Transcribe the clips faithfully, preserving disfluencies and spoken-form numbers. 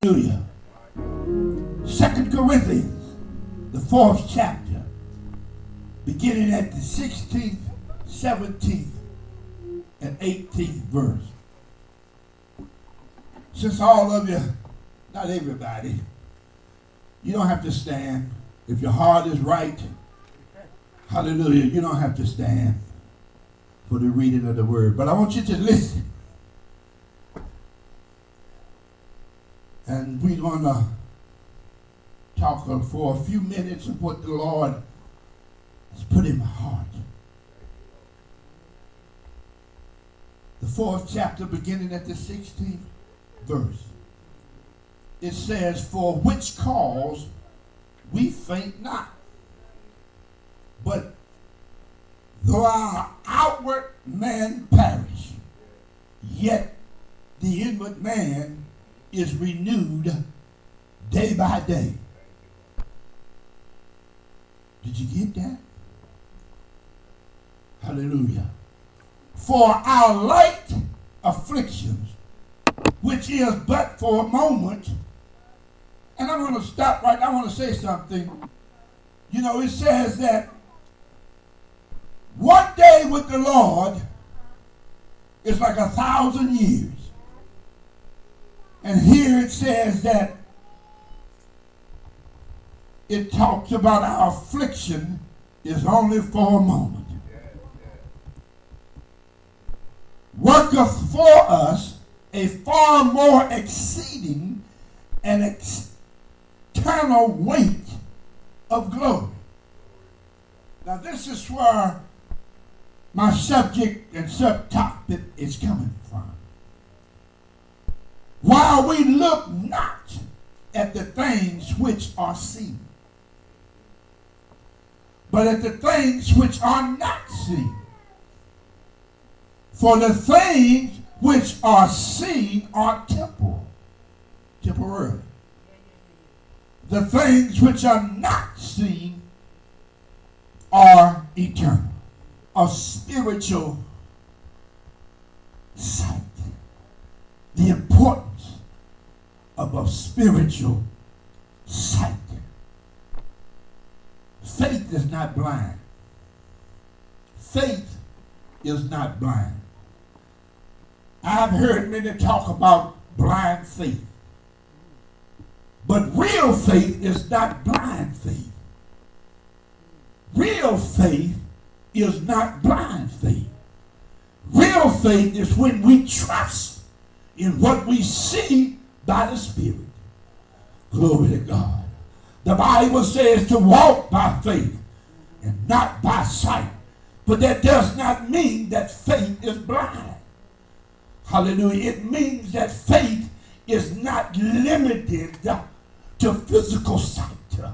Hallelujah. Second Corinthians, the fourth chapter, beginning at the sixteenth, seventeenth, and eighteenth verse. Since all of you, not everybody, you don't have to stand. If your heart is right, hallelujah, you don't have to stand for the reading of the word. But I want you to listen. And we're going to talk for a few minutes of what the Lord has put in my heart. The fourth chapter, beginning at the sixteenth verse. It says, "For which cause we faint not, but though our outward man perish, yet the inward man is renewed day by day." Did you get that? Hallelujah. "For our light afflictions, which is but for a moment," and I'm going to stop right now. I want to say something. You know, it says that one day with the Lord is like a thousand years. And here it says that it talks about our affliction is only for a moment. "Worketh for us a far more exceeding and external weight of glory." Now this is where my subject and subtopic is coming from. "While we look not at the things which are seen, but at the things which are not seen. For the things which are seen are temporal, temporary. The things which are not seen are eternal." A spiritual sight. The importance of a spiritual sight. Faith is not blind. Faith is not blind. I've heard many talk about blind faith. But real faith is not blind faith. Real faith is not blind faith. Real faith is when we trust in what we see by the Spirit. Glory to God. The Bible says to walk by faith and not by sight. But that does not mean that faith is blind. Hallelujah. It means that faith is not limited to physical sight.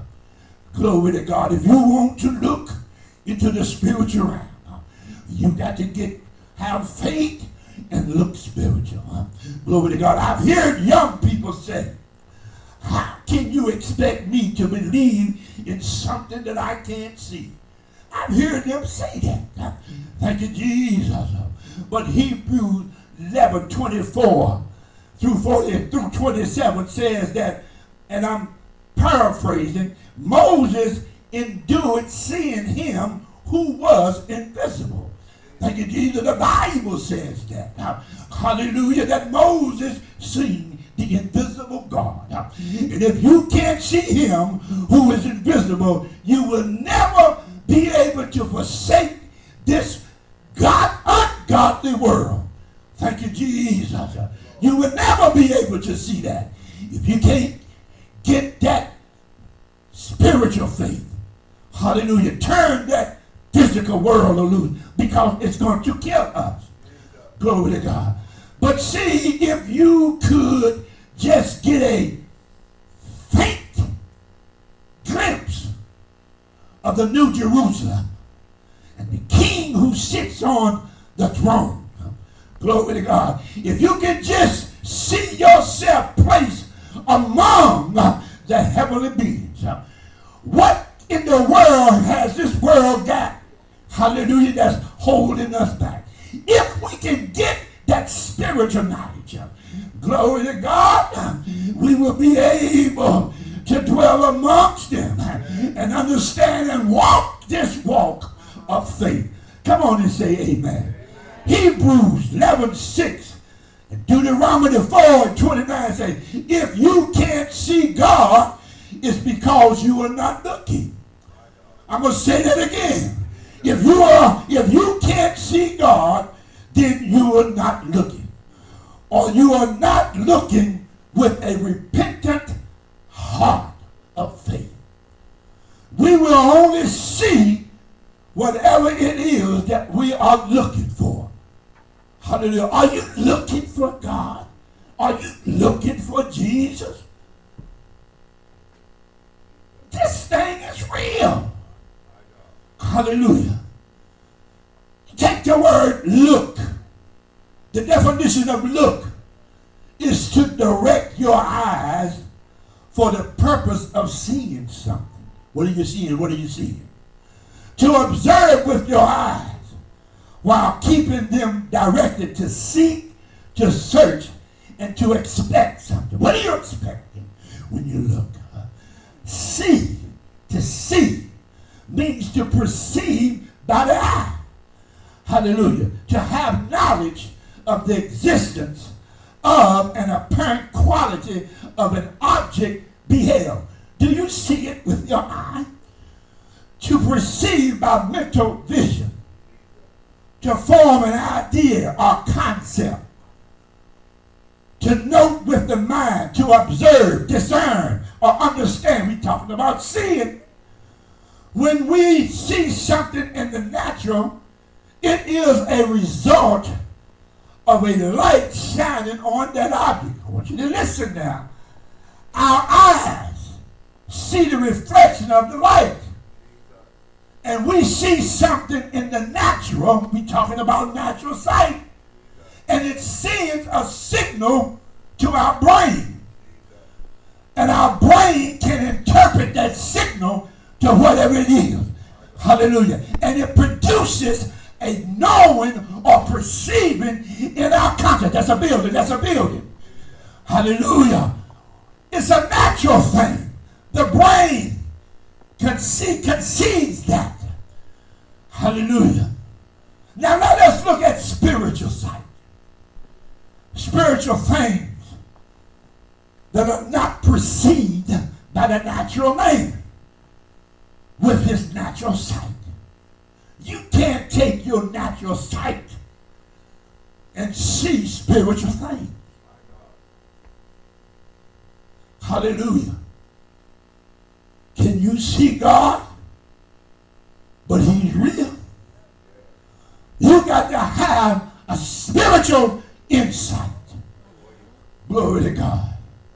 Glory to God. If you want to look into the spiritual realm, you got to get have faith and look spiritual. Glory to God. I've heard young people say, "How can you expect me to believe in something that I can't see?" I've heard them say that. Thank you, Jesus. But Hebrews eleven twenty-four through forty through twenty-seven says that, and I'm paraphrasing, Moses endured seeing him who was invisible. Thank you, Jesus. The Bible says that. Hallelujah. That Moses seen the invisible God. And if you can't see him who is invisible, you will never be able to forsake this God ungodly world. Thank you, Jesus. You will never be able to see that if you can't get that spiritual faith. Hallelujah. Turn that physical world loose, because it's going to kill us. Glory to God. But see, if you could just get a faint glimpse of the New Jerusalem and the King who sits on the throne. Glory to God. If you can just see yourself placed among the heavenly beings. What in the world has this world got? Hallelujah, that's holding us back. If we can get that spiritual knowledge, glory to God, we will be able to dwell amongst them and understand and walk this walk of faith. Come on and say amen. Hebrews eleven six and Deuteronomy four and twenty-nine say, if you can't see God, it's because you are not looking. I'm going to say that again. If you are, if you can't see God, then you are not looking. Or you are not looking with a repentant heart of faith. We will only see whatever it is that we are looking for. Hallelujah. Are you looking for God? Are you looking for Jesus? This thing is real. Hallelujah. Take the word look. The definition of look is to direct your eyes for the purpose of seeing something. What are you seeing? What are you seeing? To observe with your eyes while keeping them directed to seek, to search, and to expect something. What are you expecting when you look? See, to see, means to perceive by the eye. Hallelujah. To have knowledge of the existence of an apparent quality of an object beheld. Do you see it with your eye? To perceive by mental vision. To form an idea or concept. To note with the mind. To observe, discern, or understand. We're talking about seeing. When we see something in the natural, it is a result of a light shining on that object. I want you to listen now. Our eyes see the reflection of the light. And we see something in the natural. We're talking about natural sight. And it sends a signal to our brain. And our brain can interpret that signal to whatever it is. Hallelujah. And it produces a knowing or perceiving in our conscience. That's a building. That's a building. Hallelujah. It's a natural thing. The brain conce- conceives that. Hallelujah. Now let us look at spiritual sight. Spiritual things that are not perceived by the natural man with his natural sight. You can't take your natural sight and see spiritual things. Hallelujah. Can you see God? But he's real. You got to have a spiritual insight. Glory to God.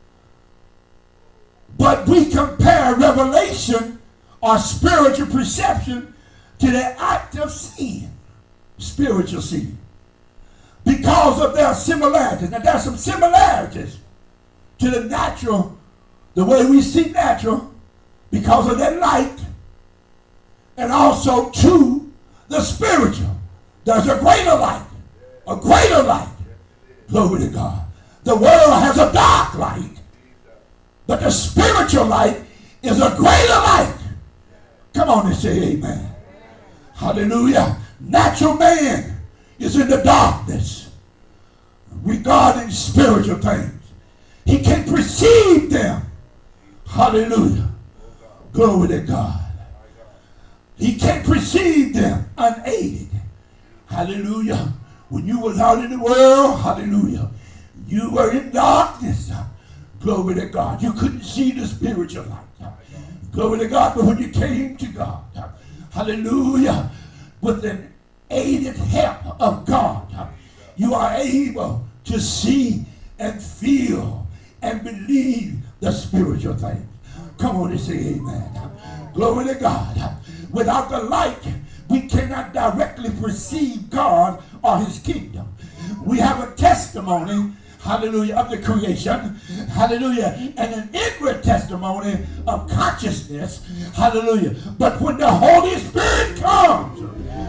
But we compare revelation or spiritual perception to the act of seeing, spiritual seeing, because of their similarities. Now there's some similarities to the natural, the way we see natural, because of that light, and also to the spiritual. There's a greater light, a greater light. Glory to God. The world has a dark light, but the spiritual light is a greater light. Come on and say amen. Hallelujah. Natural man is in the darkness regarding spiritual things. He can perceive them. Hallelujah. Glory to God. He can't perceive them unaided. Hallelujah. When you was out in the world, hallelujah, you were in darkness. Glory to God. You couldn't see the spiritual light. Glory to God. But when you came to God, hallelujah, with an aided help of God, you are able to see and feel and believe the spiritual things. Come on and say amen. Glory to God. Without the light, we cannot directly perceive God or his kingdom. We have a testimony, hallelujah, of the creation, hallelujah, and an inward testimony of consciousness, hallelujah. But when the Holy Spirit comes,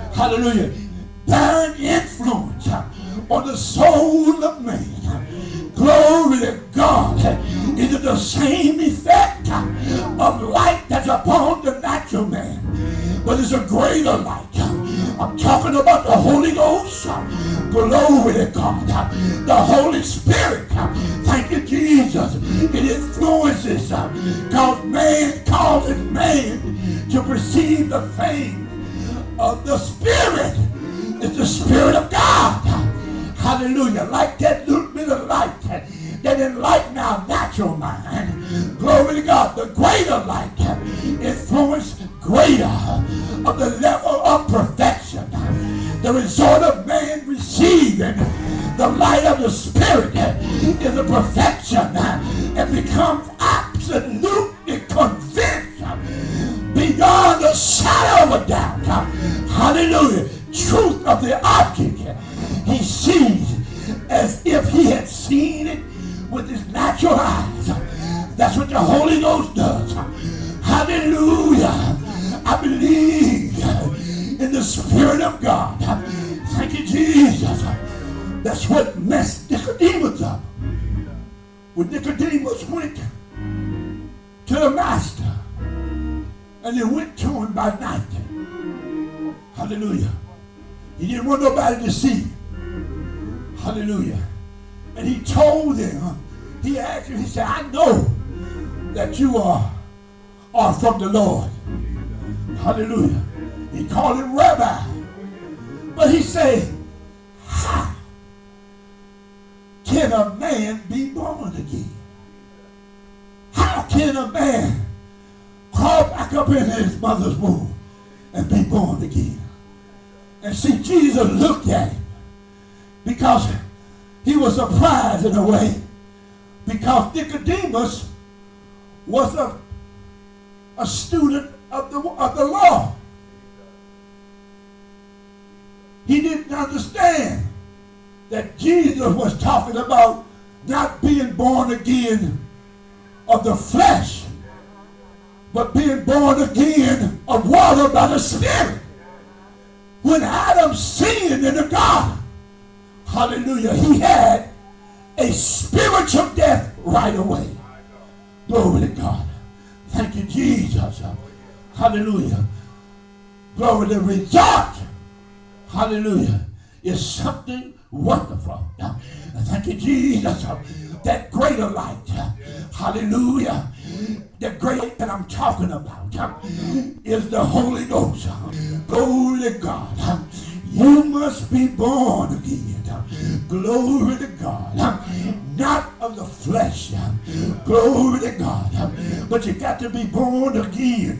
hallelujah, bearing influence on the soul of man, Glory to God. It is the same effect of light that's upon the natural man, but it's a greater light. I'm talking about the Holy Ghost. Glory to God. The Holy Spirit. Thank you, Jesus. It influences, because man causes man to perceive the thing of the Spirit. It's the Spirit of God. Hallelujah. Like that little bit of light that enlighten our natural mind. Glory to God. The greater light influence greater of the level of perfection. The result of man receiving the light of the Spirit is a perfection and becomes absolutely convinced beyond a shadow of a doubt. Hallelujah. Truth of the object. He sees as if he had seen it with his natural eyes. That's what the Holy Ghost does. Hallelujah. I believe in the Spirit of God. Thank you, Jesus. That's what messed Nicodemus up. When Nicodemus went to the Master, and he went to him by night. Hallelujah. He didn't want nobody to see. Hallelujah. And he told them, he asked him, he said, I know that you are, are from the Lord. Hallelujah. He called him Rabbi. But he said, how can a man be born again? How can a man crawl back up in his mother's womb and be born again? And see, Jesus looked at him because he was surprised in a way, because Nicodemus was a, a student of the, of the law. He didn't understand that Jesus was talking about not being born again of the flesh, but being born again of water by the Spirit. When Adam sinned in the garden, hallelujah, he had a spiritual death right away. Glory to God. Thank you, Jesus. Hallelujah. Glory to the result. Hallelujah. Is something wonderful. Thank you, Jesus. That greater light. Hallelujah. The great that I'm talking about is the Holy Ghost. Glory to God. You must be born again. Glory to God. Not of the flesh. Glory to God. But you got to be born again.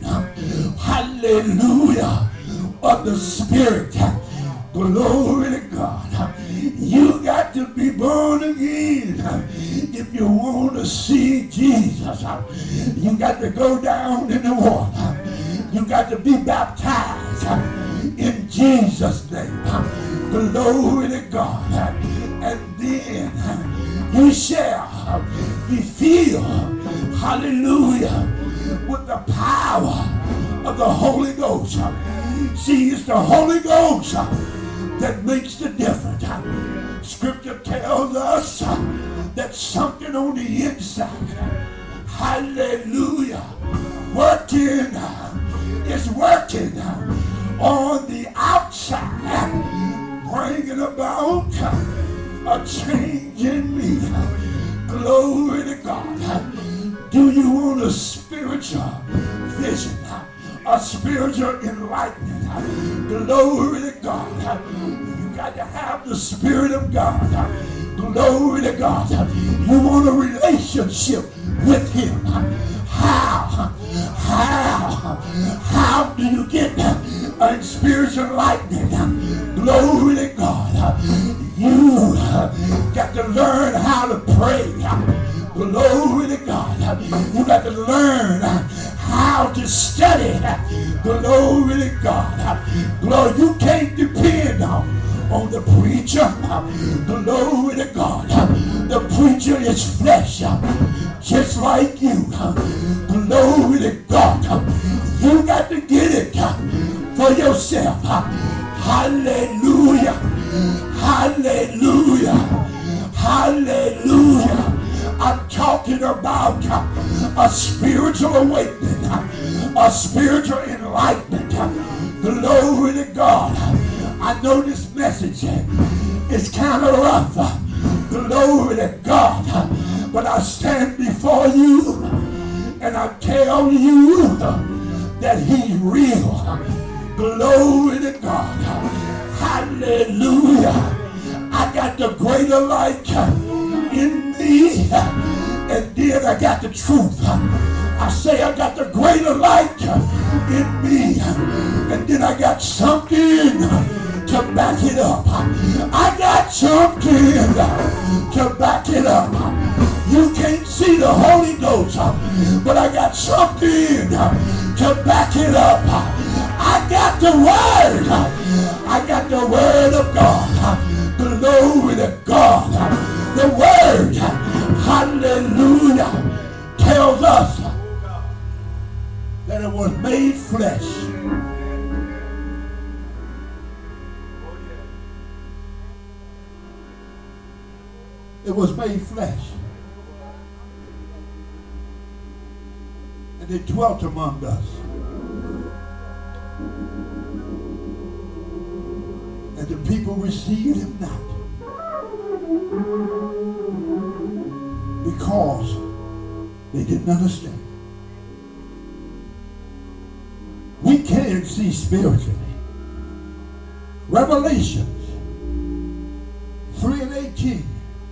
Hallelujah. Of the Spirit. Glory to God. You got to be born again. If you want to see Jesus, you got to go down in the water. You got to be baptized in Jesus' name. Glory to God. And then you shall be filled, hallelujah, with the power of the Holy Ghost. See, it's the Holy Ghost that makes the difference. Scripture tells us that something on the inside, hallelujah, working, is working on the outside, bringing about a change in me. Glory to God. Do you want a spiritual vision? A spiritual enlightenment? Glory to God. You got to have the Spirit of God. Glory to God. You want a relationship with Him. How? How? How do you get a spiritual enlightenment? Glory to God. You got to learn how to pray. Glory to God. You got to learn how to study. Glory to God. Glory, you can't depend on, on the preacher. Glory to God. The preacher is flesh, just like you. Glory to God. You got to get it for yourself. Hallelujah. Hallelujah. Hallelujah. I'm talking about a spiritual awakening, a spiritual enlightenment. Glory to God. I know this message is kind of rough. Glory to God. But I stand before you and I tell you that he's real. Glory to God. Hallelujah. I got the greater light in me, and then I got the truth. I say I got the greater light in me, and then I got something to back it up. I got something to back it up. You can't see the Holy Ghost, but I got something to back it up. I got the Word. I got the Word of God. Glory to God. The Word, hallelujah, tells us that it was made flesh. It was made flesh. And it dwelt among us. And the people received him not, because they didn't understand. We can see spiritually. Revelations three and eighteen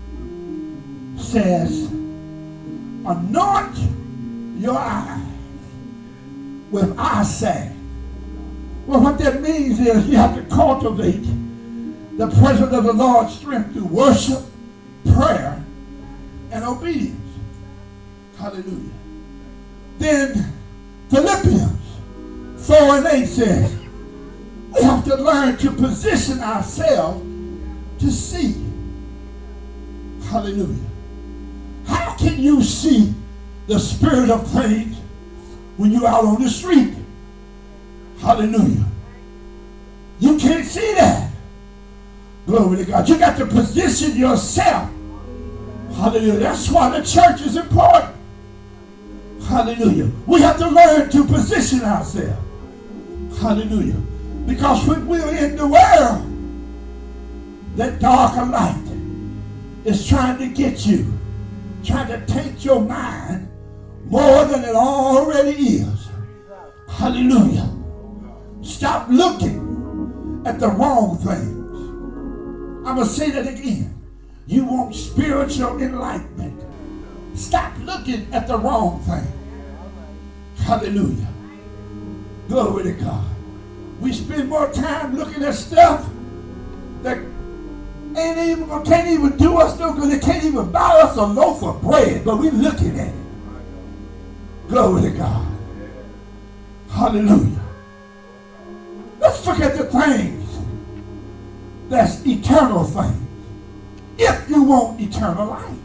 says, anoint your eyes with eye salve. Well, what that means is you have to cultivate the presence of the Lord's strength through worship, prayer, and obedience. Hallelujah. Then Philippians four and eight says, we have to learn to position ourselves to see. Hallelujah. How can you see the spirit of things when you're out on the street? Hallelujah. You can't see that. Glory to God. You got to position yourself. Hallelujah. That's why the church is important. Hallelujah. We have to learn to position ourselves. Hallelujah. Because when we're in the world, that darker light is trying to get you, trying to take your mind more than it already is. Hallelujah. Stop looking at the wrong things. I'm going to say that again. You want spiritual enlightenment. Stop looking at the wrong thing. Hallelujah. Glory to God. We spend more time looking at stuff that ain't even, can't even do us no good. It can't even buy us a loaf of bread, but we're looking at it. Glory to God. Hallelujah. Let's look at the things that's eternal things. If you want eternal life.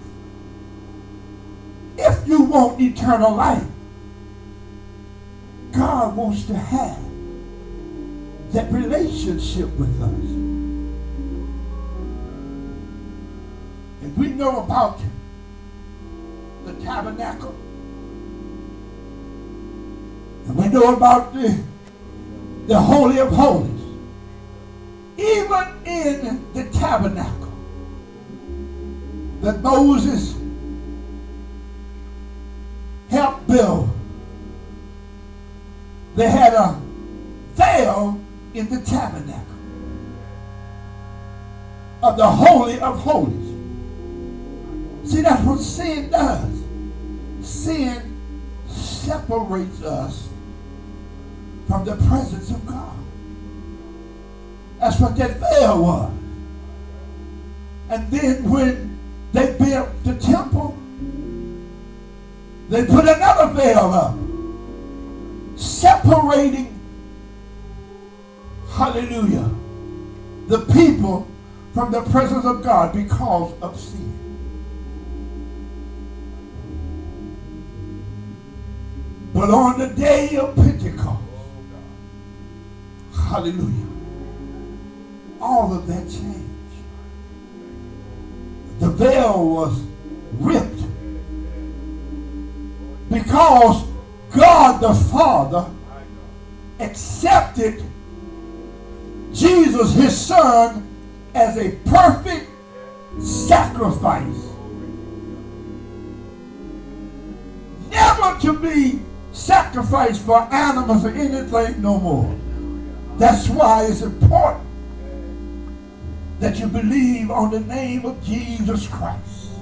If you want eternal life, God wants to have that relationship with us. And we know about the tabernacle. And we know about the, the Holy of Holies. Even in the tabernacle that Moses helped build, they had a veil in the tabernacle of the Holy of Holies. See, that's what sin does. Sin separates us from the presence of God. That's what that veil was. And then when they built the temple, they put another veil up, separating, hallelujah, the people from the presence of God because of sin. But on the day of Pentecost, hallelujah, all of that changed. The veil was ripped because God the Father accepted Jesus, his son, as a perfect sacrifice. Never to be sacrificed for animals or anything no more. That's why it's important that you believe on the name of Jesus Christ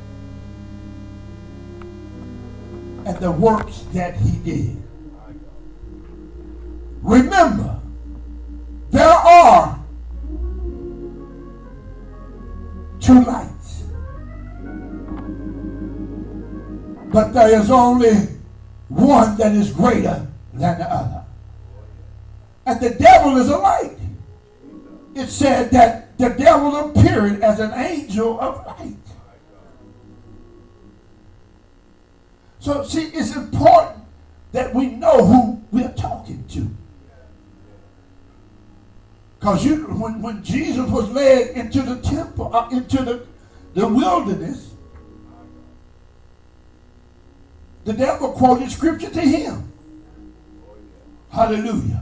and the works that he did. Remember, there are two lights, but there is only one that is greater than the other. And the devil is a light. It said that the devil appeared as an angel of light. So see, it's important that we know who we're talking to. Because you, when, when Jesus was led into the temple, uh, into the, the wilderness, the devil quoted scripture to him. Hallelujah.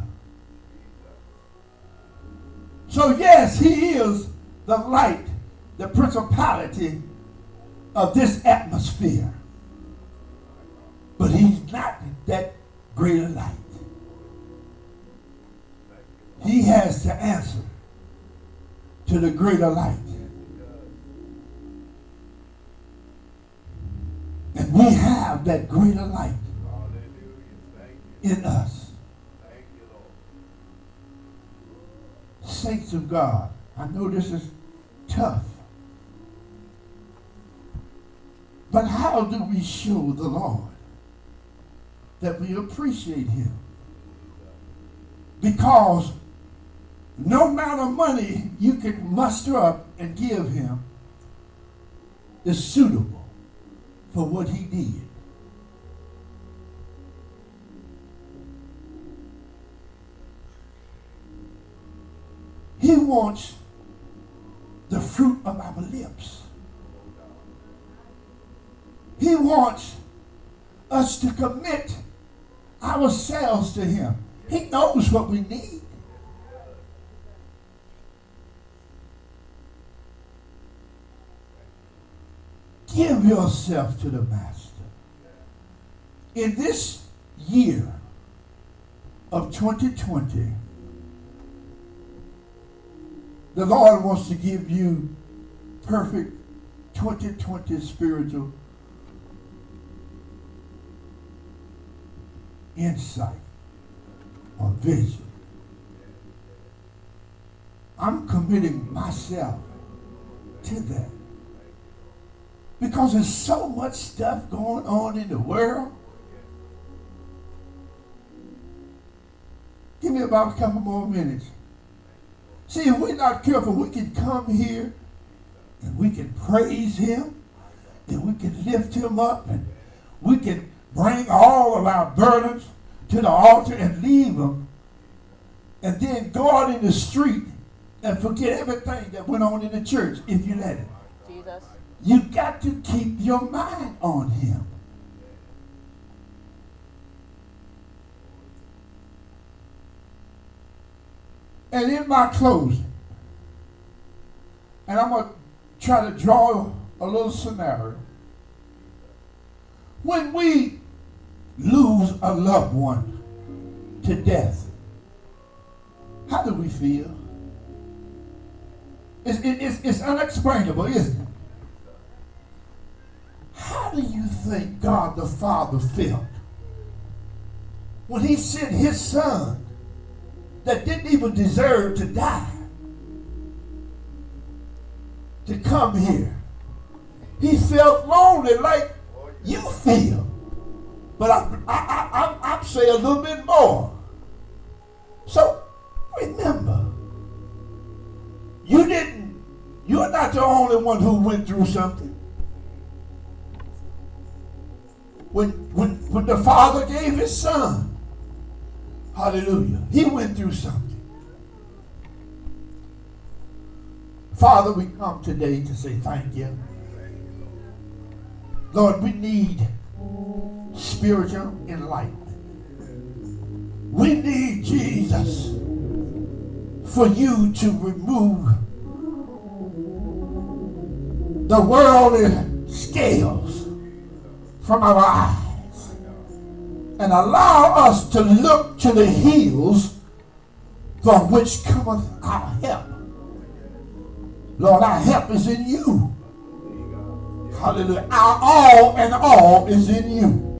So yes, he is the light, the principality of this atmosphere. But he's not that greater light. He has to answer to the greater light. And we have that greater light in us. Saints of God, I know this is tough. But how do we show the Lord that we appreciate him? Because no amount of money you can muster up and give him is suitable for what he did. He wants the fruit of our lips. He wants us to commit ourselves to him. He knows what we need. Give yourself to the Master. In this year of twenty twenty, the Lord wants to give you perfect twenty twenty spiritual insight or vision. I'm committing myself to that. Because there's so much stuff going on in the world. Give me about a couple more minutes. See, if we're not careful, we can come here and we can praise him and we can lift him up and we can bring all of our burdens to the altar and leave them and then go out in the street and forget everything that went on in the church if you let it. Jesus. You got to keep your mind on him. And in my closing, and I'm going to try to draw a little scenario. When we lose a loved one to death, how do we feel? It's, it, it's, it's unexplainable, isn't it? How do you think God the Father felt when he sent his son that didn't even deserve to die to come here? He felt lonely like you feel. But I, I, I, I, I'd say a little bit more. So remember, you didn't, you're not the only one who went through something. When, when, when the Father gave his son, hallelujah, he went through something. Father, we come today to say thank you Lord, we need spiritual enlightenment. We need, Jesus, for you to remove the worldly scales from our eyes and allow us to look to the hills from which cometh our help. Lord, our help is in you. Hallelujah. Our all and all is in you.